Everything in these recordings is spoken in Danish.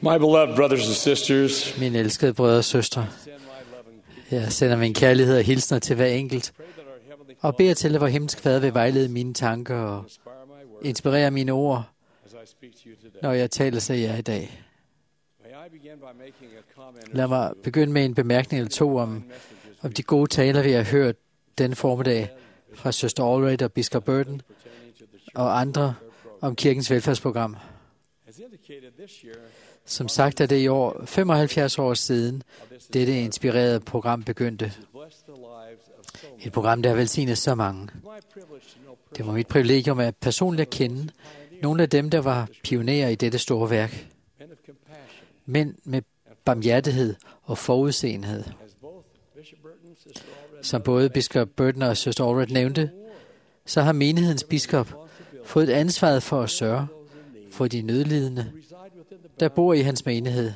My beloved brothers and sisters, Mine elskede brødre og søstre, jeg sender min kærlighed og hilsner til hver enkelt, og beder til, at vor himmelske Fader vil vejlede mine tanker og inspirere mine ord, når jeg taler til jer i dag. Lad mig begynde med en bemærkning eller to om de gode taler, vi har hørt denne formiddag fra søster Allred og biskop Burton og andre om kirkens velfærdsprogram. Som sagt er det i år 75 år siden, dette inspirerede program begyndte. Et program, der har velsignet så mange. Det var mit privilegium at personligt kende nogle af dem, der var pionerer i dette store værk. Mænd med barmhjertighed og forudseenhed. Som både biskop Burton og søster Allred nævnte, så har menighedens biskop fået et ansvar for at sørge for de nødlidende, der bor i hans menighed.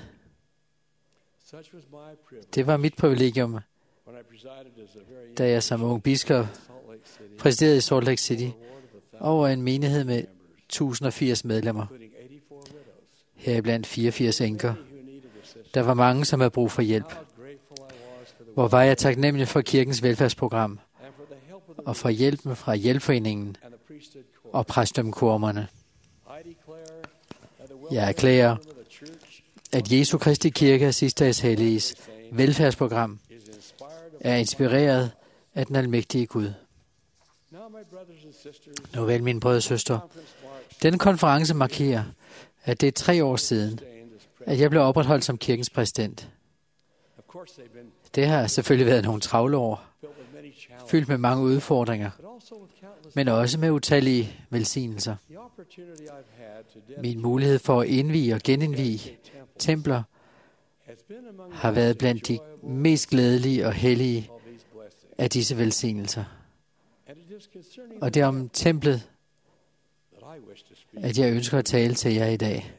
Det var mit privilegium, da jeg som ung biskop præsiderede i Salt Lake City over en menighed med 1080 medlemmer. Heriblandt 84 enker. Der var mange, som havde brug for hjælp. Hvor var jeg taknemmelig for kirkens velfærdsprogram og for hjælpen fra hjælpforeningen og præstdømmekormerne. Jeg erklærer, at Jesu Kristi Kirke af Sidstedags Helliges velfærdsprogram er inspireret af den almægtige Gud. Nu vel, mine brødre og søstre, denne konference markerer, at det er 3 år siden, at jeg blev opretholdt som kirkens præsident. Det har selvfølgelig været nogle travle år, fyldt med mange udfordringer, men også med utallige velsignelser. Min mulighed for at indvie og genindvie templer har været blandt de mest glædelige og hellige af disse velsignelser. Og det er om templet, at jeg ønsker at tale til jer i dag.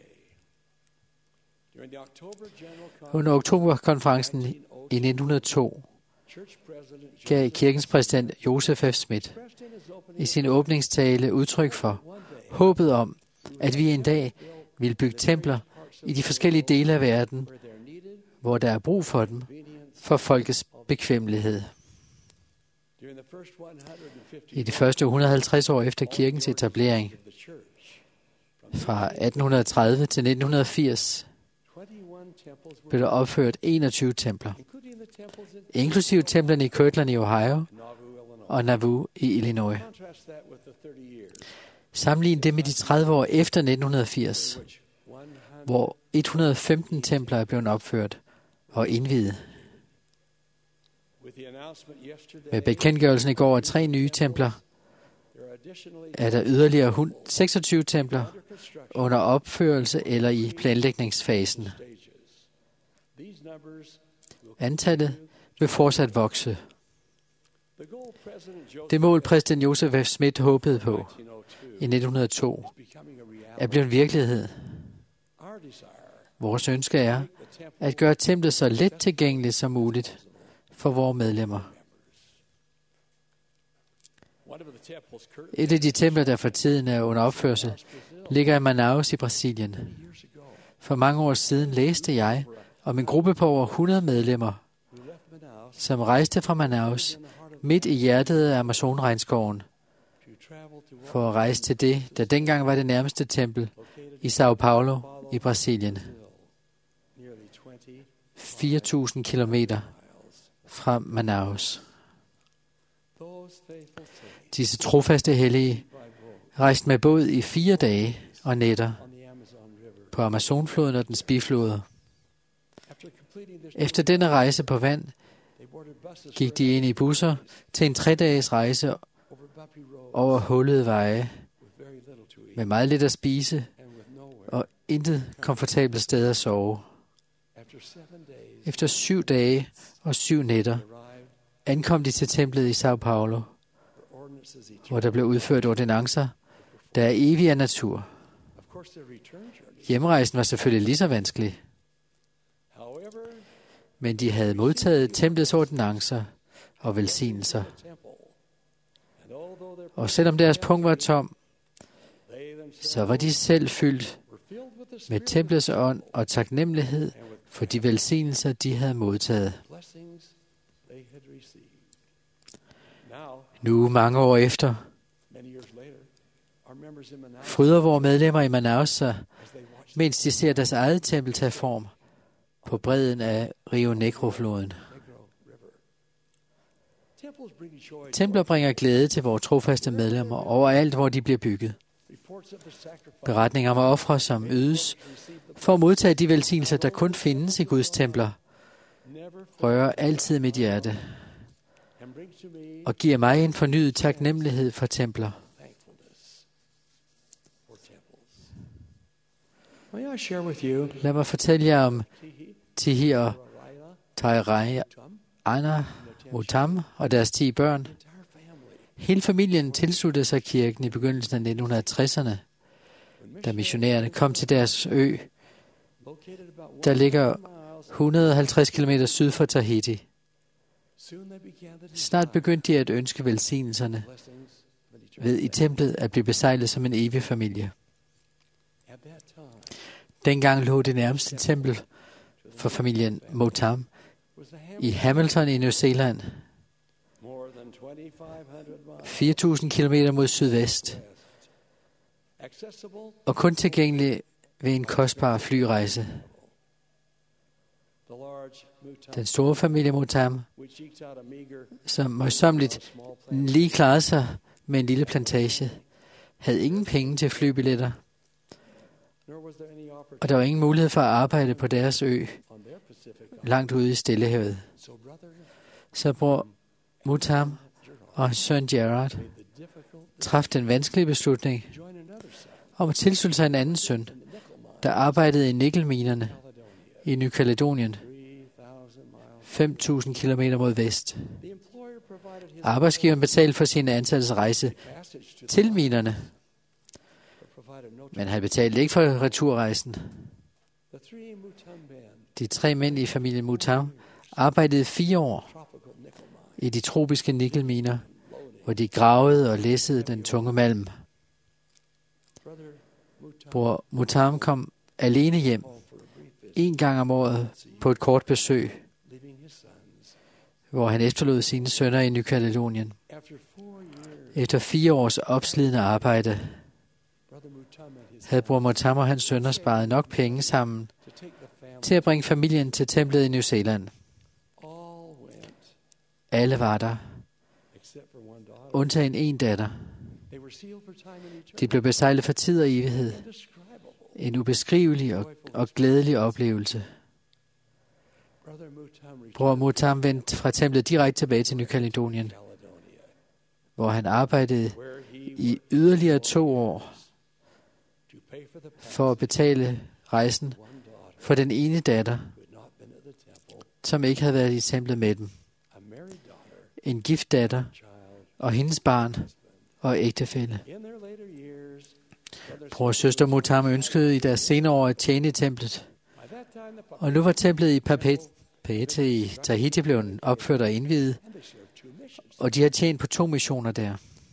Under oktoberkonferencen i 1902 gav kirkens præsident Joseph F. Smith i sin åbningstale udtryk for håbet om, at vi en dag vil bygge templer i de forskellige dele af verden, hvor der er brug for dem, for folkets bekvemmelighed. I de første 150 år efter kirkens etablering, fra 1830 til 1980, blev der opført 21 templer, inklusive templerne i Kirtland i Ohio og Nauvoo i Illinois. Sammenlign det med de 30 år efter 1980, hvor 115 templer er blevet opført og indviet. Med bekendtgørelsen i går af 3 nye templer, er der yderligere 26 templer under opførelse eller i planlægningsfasen. Antallet vil fortsat vokse. Det mål, præsident Joseph F. Smith håbede på i 1902, er blevet virkelighed. Vores ønske er at gøre templet så let tilgængeligt som muligt for vores medlemmer. Et af de templer, der for tiden er under opførsel, ligger i Manaus i Brasilien. For mange år siden læste jeg om en gruppe på over 100 medlemmer, som rejste fra Manaus midt i hjertet af Amazonregnskoven for at rejse til det, der dengang var det nærmeste tempel i São Paulo i Brasilien. 4.000 kilometer fra Manaus. Disse trofaste hellige rejste med båd i 4 dage og nætter på Amazonfloden og dens bifloder. Efter denne rejse på vand gik de ind i busser til en 3-dages rejse over hullede veje med meget lidt at spise og intet komfortabelt sted at sove. Efter 7 dage og 7 nætter ankom de til templet i São Paulo, hvor der blev udført ordinancer, der er evig af natur. Hjemrejsen var selvfølgelig lige så vanskelig, men de havde modtaget templets ordinancer og velsignelser. Og selvom deres pung var tom, så var de selv fyldt med templets ånd og taknemmelighed for de velsignelser, de havde modtaget. Nu, mange år efter, fryder vores medlemmer i Manaus sig, mens de ser deres eget tempel tage form på bredden af Rio Negro-floden. Templer bringer glæde til vores trofaste medlemmer overalt, hvor de bliver bygget. Beretninger om ofre, som ydes for at modtage de velsignelser, der kun findes i Guds templer, rører altid mit hjerte og giver mig en fornyet taknemmelighed for templer. Lad mig fortælle jer om Tihi og Tairai Ana Mutam og deres 10 børn. Hele familien tilsluttede sig kirken i begyndelsen af 1960'erne, da missionærerne kom til deres ø, der ligger 150 km syd for Tahiti. Snart begyndte de at ønske velsignelserne ved i templet at blive besejlet som en evig familie. Dengang lå det nærmeste tempel for familien Motam i Hamilton i New Zealand, 4.000 km mod sydvest, og kun tilgængelig ved en kostbar flyrejse. Den store familie Motam, som møjsommeligt lige klarede sig med en lille plantage, havde ingen penge til flybilletter, og der var ingen mulighed for at arbejde på deres ø, langt ude i Stillehavet. Så bror Mutam og hans søn Gerard traf den vanskelige beslutning om at tilslutte sig en anden søn, der arbejdede i nikkelminerne i Ny Kaledonien, 5.000 km mod vest. Arbejdsgiveren betalte for sine ansattes rejse til minerne, men han betalte ikke for returrejsen. De 3 mænd i familien Mutam arbejdede 4 år i de tropiske nikkelminer, hvor de gravede og læssede den tunge malm. Bror Mutam kom alene hjem 1 gang om året på et kort besøg, hvor han efterlod sine sønner i Ny Kaledonien. Efter 4 års opslidende arbejde havde bror Mutam og hans sønner sparet nok penge sammen til at bringe familien til templet i New Zealand. Alle var der, undtagen en datter. De blev besejlet for tid og evighed. En ubeskrivelig og glædelig oplevelse. Bror Mutam vendte fra templet direkte tilbage til Ny Kaledonien, hvor han arbejdede i yderligere 2 år for at betale rejsen for den ene datter, som ikke havde været i templet med dem. En gift datter og hendes barn og ægtefælle. Bror og søster Mutam ønskede i deres senere år at tjene i templet, og nu var templet i Papeete i Tahiti blevet opført og indviet, og de har tjent på 2 missioner der.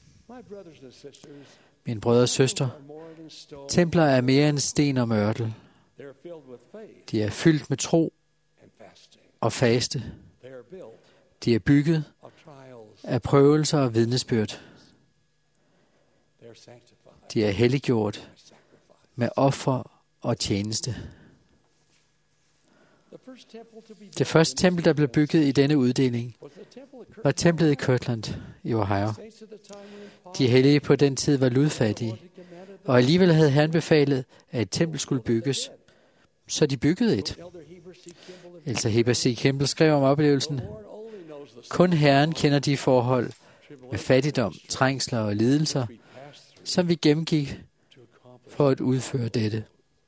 Mine brødre og søstre, templer er mere end sten og mørtel. De er fyldt med tro og faste. De er bygget af prøvelser og vidnesbyrd. De er helliggjort med offer og tjeneste. Det første tempel, der blev bygget i denne uddeling, var templet i Kirtland i Ohio. De hellige på den tid var ludfattige, og alligevel havde Herren befalet, at et tempel skulle bygges, så de byggede et. Elsa Heber C. Kimball skrev om oplevelsen: kun Herren kender de forhold med fattigdom, trængsler og lidelser, som vi gennemgik for at udføre dette.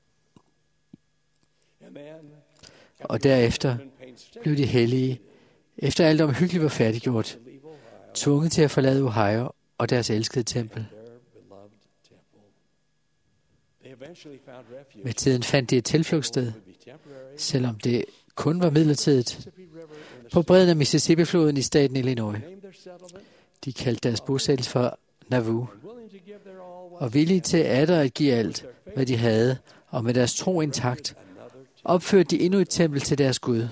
Og derefter blev de hellige, efter alt omhyggeligt var færdiggjort, tvunget til at forlade Ohio og deres elskede tempel. Med tiden fandt de et tilflugtssted, selvom det kun var midlertidigt, på bredden af Mississippi-floden i staten Illinois. De kaldte deres bosættelse for Nauvoo, og villige til atter at give alt, hvad de havde, og med deres tro intakt, opførte de endnu et tempel til deres Gud.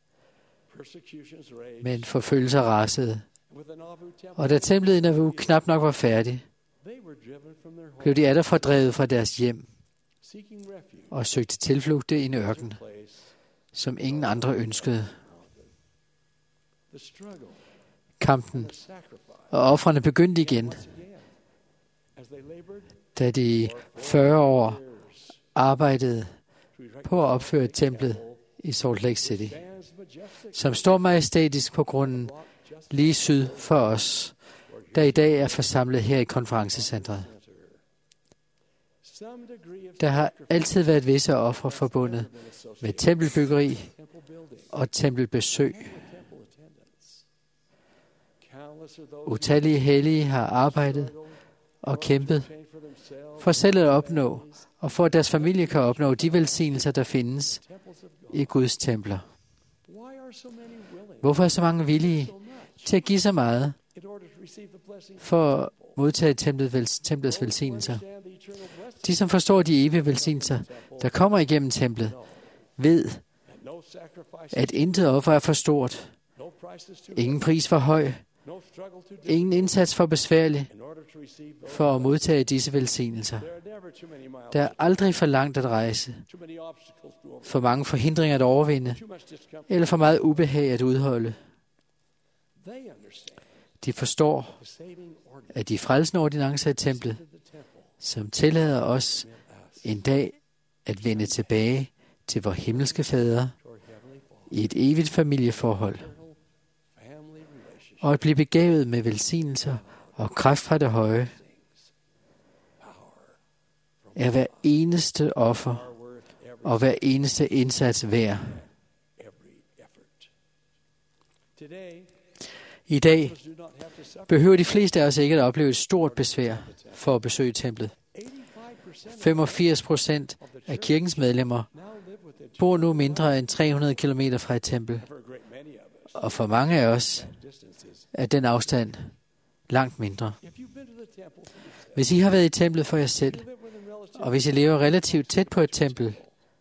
Men forfølgelser rasede, og da templet i Nauvoo knap nok var færdigt, blev de atter fordrevet fra deres hjem og søgte tilflugte i en ørken, som ingen andre ønskede. Kampen og ofrene begyndte igen, da de 40 år arbejdede på at opføre templet i Salt Lake City, som står majestætisk på grunden lige syd for os, der i dag er forsamlet her i konferencecentret. Der har altid været visse ofre forbundet med tempelbyggeri og tempelbesøg. Utallige hellige har arbejdet og kæmpet for selv at opnå, og for at deres familie kan opnå de velsignelser, der findes i Guds templer. Hvorfor er så mange villige til at give så meget for at modtage templets velsignelser? De, som forstår de evige velsignelser, der kommer igennem templet, ved, at intet offer er for stort, ingen pris for høj, ingen indsats for besværlig for at modtage disse velsignelser. Der er aldrig for langt at rejse, for mange forhindringer at overvinde, eller for meget ubehag at udholde. De forstår, at de frelsende ordinancer i templet, som tillader os en dag at vende tilbage til vor himmelske fader i et evigt familieforhold, og at blive begavet med velsignelser og kraft fra det høje, er hver eneste offer og hver eneste indsats værd. I dag behøver de fleste af os ikke at opleve et stort besvær for at besøge templet. 85% af kirkens medlemmer bor nu mindre end 300 km fra et tempel, og for mange af os er den afstand langt mindre. Hvis I har været i templet for jer selv, og hvis I lever relativt tæt på et tempel,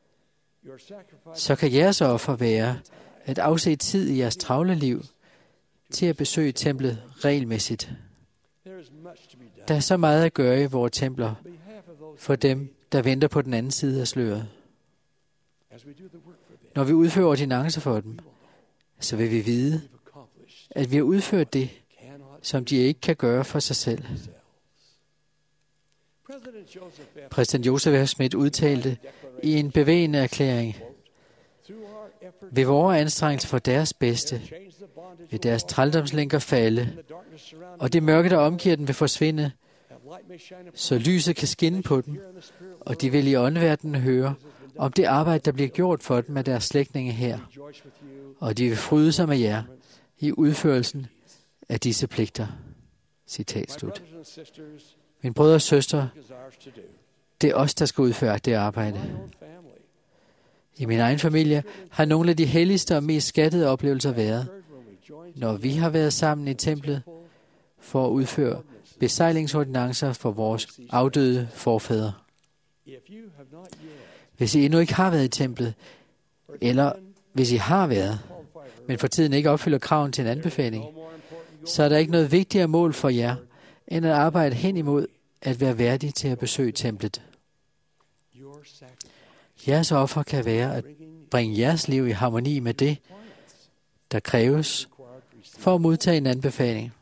så kan jeres offer være at afse tid i jeres travle liv til at besøge templet regelmæssigt. Der er så meget at gøre i vores templer for dem, der venter på den anden side af sløret. Når vi udfører ordinancer for dem, så vil vi vide, at vi har udført det, som de ikke kan gøre for sig selv. Præsident Joseph F. Smith udtalte i en bevægende erklæring: ved vores anstrengelser for deres bedste, vil deres trældomslænker falde, og det mørke, der omgiver dem, vil forsvinde, så lyset kan skinne på dem, og de vil i åndeverdenen høre om det arbejde, der bliver gjort for dem af deres slægtninge her, og de vil fryde sig med jer i udførelsen af disse pligter. Citat slut. Mine brødre og søstre, det er os, der skal udføre det arbejde. I min egen familie har nogle af de helligste og mest skattede oplevelser været, når vi har været sammen i templet for at udføre besejlingsordinancer for vores afdøde forfædre. Hvis I endnu ikke har været i templet, eller hvis I har været, men for tiden ikke opfylder kraven til en anbefaling, så er der ikke noget vigtigere mål for jer, end at arbejde hen imod at være værdig til at besøge templet. Jeres offer kan være at bringe jeres liv i harmoni med det, der kræves for at modtage en anbefaling.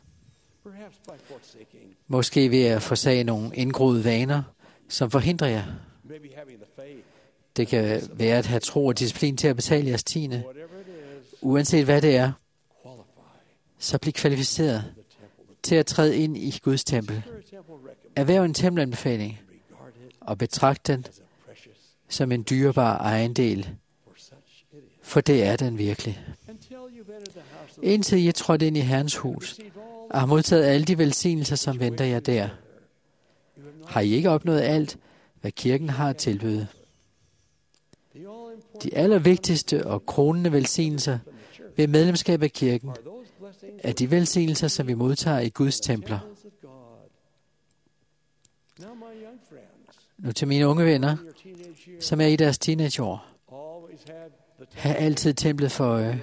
Måske ved at forsage nogle indgroede vaner, som forhindrer jer. Det kan være at have tro og disciplin til at betale jeres tiende. Uanset hvad det er, så bliv kvalificeret til at træde ind i Guds tempel. Erhverv en tempelanbefaling og betragt den som en dyrebar ejendel, for det er den virkelig. Indtil I er trådt ind i Herrens hus og har modtaget alle de velsignelser, som venter jer der, har I ikke opnået alt, hvad kirken har at tilbyde. De allervigtigste og kronende velsignelser ved medlemskab af kirken er de velsignelser, som vi modtager i Guds templer. Nu til mine unge venner, som er i deres teenageår. Ha' altid templet for øje.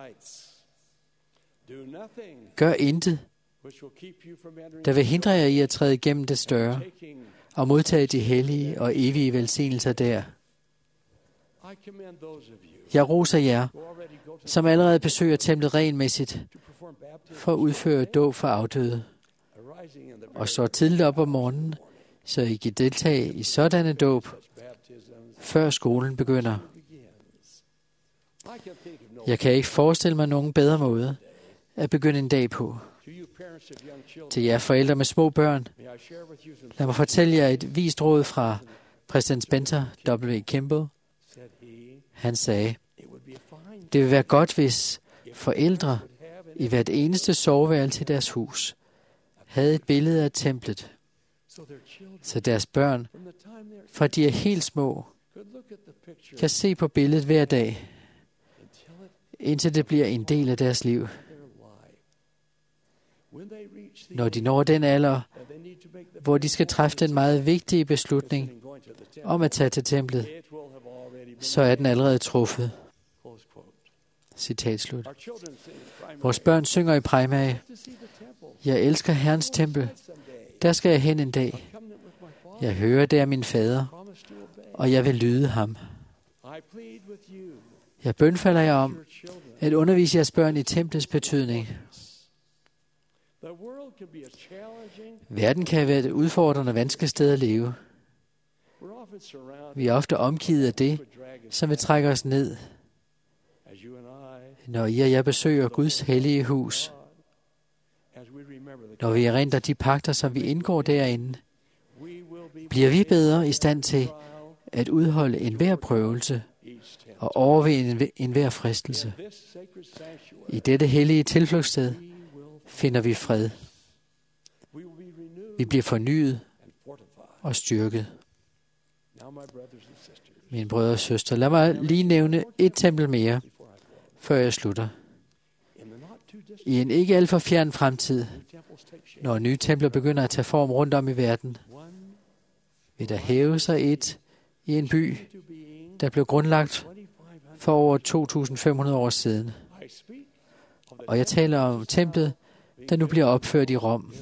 Gør intet, der vil hindre jer i at træde igennem det større og modtage de hellige og evige velsignelser der. Jeg roser jer, som allerede besøger templet regelmæssigt for at udføre dåb for afdøde, og står tidligt op om morgenen, så I kan deltage i sådanne dåb, før skolen begynder. Jeg kan ikke forestille mig nogen bedre måde at begynde en dag på. Til jer forældre med små børn, lad mig fortælle jer et vist råd fra præsident Spencer W. Kimball. Han sagde, det vil være godt, hvis forældre i hvert eneste soveværelse i deres hus havde et billede af templet, så deres børn, fra de er helt små, kan se på billedet hver dag, indtil det bliver en del af deres liv. Når de når den alder, hvor de skal træffe den meget vigtige beslutning om at tage til templet, så er den allerede truffet. Citat slut. Vores børn synger i primære, jeg elsker Herrens tempel, der skal jeg hen en dag. Jeg hører der min fader, og jeg vil lyde ham. Jeg bønfalder jer om at undervise jeres børn i templets betydning. Verden kan være et udfordrende vanskeligt sted at leve. Vi er ofte omgivet af det, som vil trække os ned. Når I og jeg besøger Guds hellige hus, når vi erindrer de pagter, som vi indgår derinde, bliver vi bedre i stand til at udholde enhver prøvelse og overvinde enhver fristelse. I dette hellige tilflugtssted finder vi fred. Vi bliver fornyet og styrket. Mine brødre og søstre, lad mig lige nævne et tempel mere, før jeg slutter. I en ikke alt for fjern fremtid, når nye templer begynder at tage form rundt om i verden, vil der hæve sig et i en by, der blev grundlagt for over 2.500 år siden. Og jeg taler om templet, der nu bliver opført i Rom.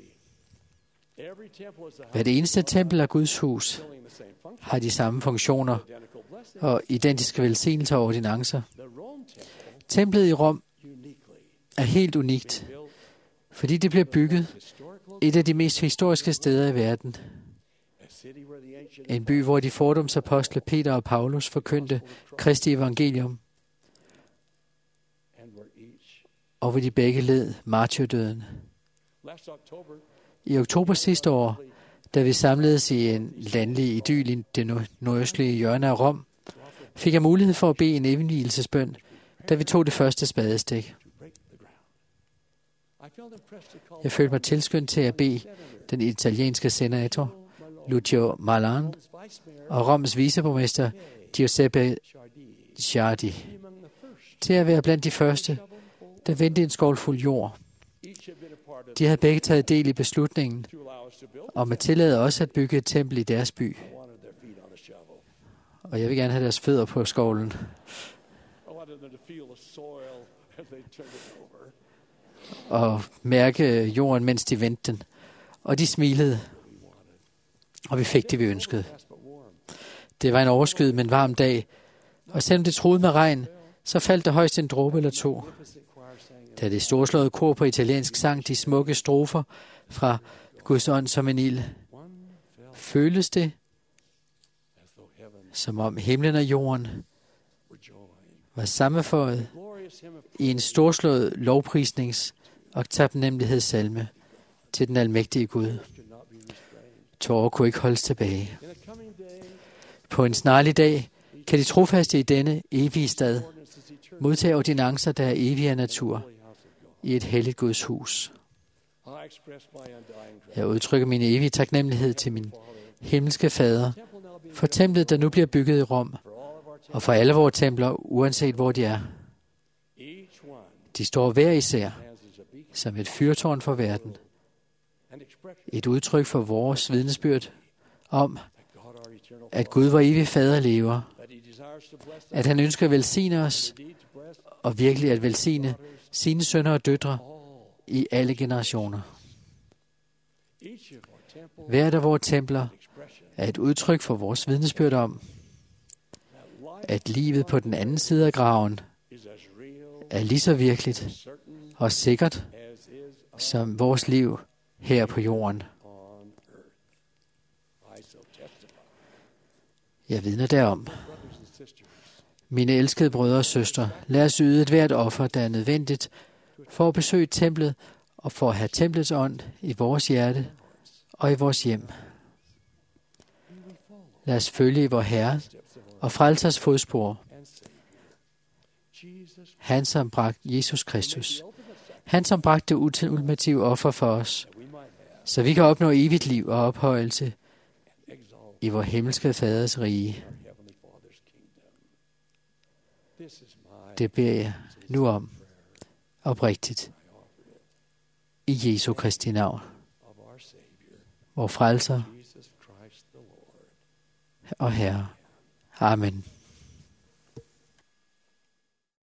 Hvert eneste tempel af Guds hus har de samme funktioner og identiske velsignelser og ordinancer. Templet i Rom er helt unikt, fordi det bliver bygget et af de mest historiske steder i verden. En by, hvor de fordomsapostle Peter og Paulus forkyndte Kristi evangelium, og hvor de begge led martyrdøden. I oktober sidste år, da vi samledes i en landlig idyl i det nordøstlige hjørne af Rom, fik jeg mulighed for at bede en indvielsesbøn, da vi tog det første spadestik. Jeg følte mig tilskyndt til at bede den italienske senator Lucio Malan og Roms viceborgmester Giuseppe Ciardi til at være blandt de første, der vendte en skålfuld jord. De havde begge taget del i beslutningen om at tillade os at bygge et tempel i deres by. Og jeg vil gerne have deres fødder på skovlen. Og mærke jorden, mens de vendte den. Og de smilede. Og vi fik det, vi ønskede. Det var en overskyet, men varm dag. Og selvom det truede med regn, så faldt der højst en dråbe eller to. Da det storslåede kor på italiensk sang de smukke strofer fra Guds ånd som en ild, føles det, som om himlen og jorden var sammenføjet i en storslået lovprisnings- og taknemmelighedssalme til den almægtige Gud. Tårer kunne ikke holdes tilbage. På en snarlig dag kan de trofaste i denne evige stad modtage ordinancer, der er evige af natur, i et helligt Guds hus. Jeg udtrykker min evige taknemmelighed til min himmelske fader for templet, der nu bliver bygget i Rom, og for alle vores templer, uanset hvor de er. De står hver især som et fyrtårn for verden. Et udtryk for vores vidnesbyrd om, at Gud, vor evige fader, lever, at han ønsker at velsigne os, og virkelig at velsigne sine sønner og døtre i alle generationer. Hvert af vores templer er et udtryk for vores vidnesbyrd om, at livet på den anden side af graven er lige så virkeligt og sikkert som vores liv her på jorden. Jeg vidner derom. Mine elskede brødre og søstre, lad os yde et hvert offer, der er nødvendigt for at besøge templet og for at have templets ånd i vores hjerte og i vores hjem. Lad os følge i vor Herre og frelsers fodspor. Han, som bragte Jesus Kristus. Han, som bragte det ultimative offer for os, så vi kan opnå evigt liv og ophøjelse i vor himmelske faders rige. Det beder jeg nu om, oprigtigt, i Jesu Kristi navn, vor frelser og Herre. Amen.